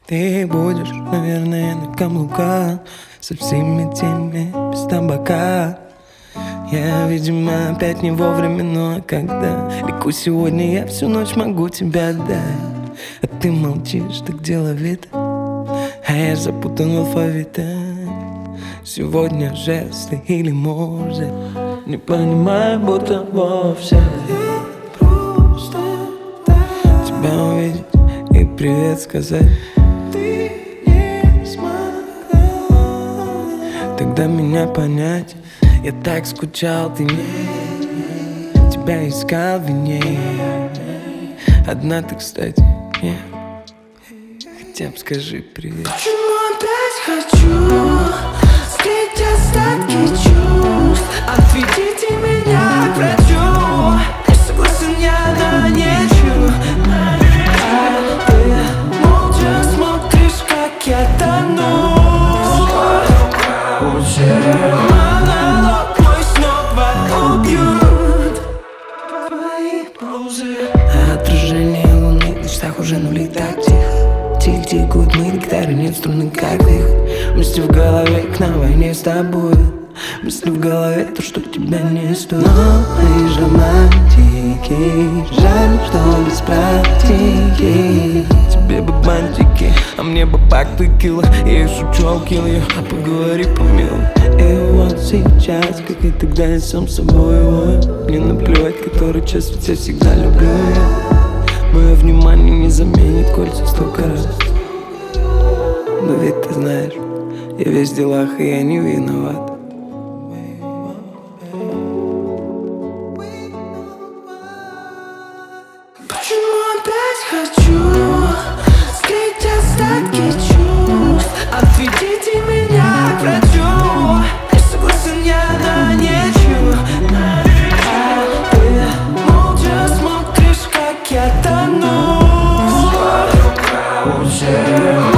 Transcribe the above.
Ты будешь, наверное, на каблуках со всеми теми без табака. Я, видимо, опять не вовремя, но когда леку сегодня, я всю ночь могу тебя отдать. А ты молчишь, так деловито, а я запутан в алфавите. Сегодня жесты или морзе, не понимаю, будто вовсе. Просто тебя увидеть и привет сказать ты не смогла тогда меня понять. Я так скучал, ты не тебя искал в ней. Одна ты, кстати, нет. Хотя бы скажи привет. Почему опять хочу скрыть остатки чувств? Отведите меня к врачу. Не согласен я на нечего. А ты молча смотришь, как я тону. Монолог мой снова убьют твои блузы. Отражение луны в мечтах уже нули так тихо. Тихо тикают мы, гитары нет струны, как их. Мысли в голове к на войне с тобой. Мысли в голове то, что тебя не стоит. Но мы же романтики, жаль, что без практики. Тебе бы бантики, а мне бы пак текила. Я шучу, алкил ее, поговори помилуй. И вот сейчас, как и тогда, я сам собой. Мне наплевать, который час, ведь я всегда люблю ее. Мое внимание не заменит кольца столько раз. Но ведь ты знаешь, я весь в делах, и я не виноват. Почему опять хочу скрыть остатки чувств? Отведите меня к врачу. Не согласен я на нечего. А ты молча смотришь, как я тону.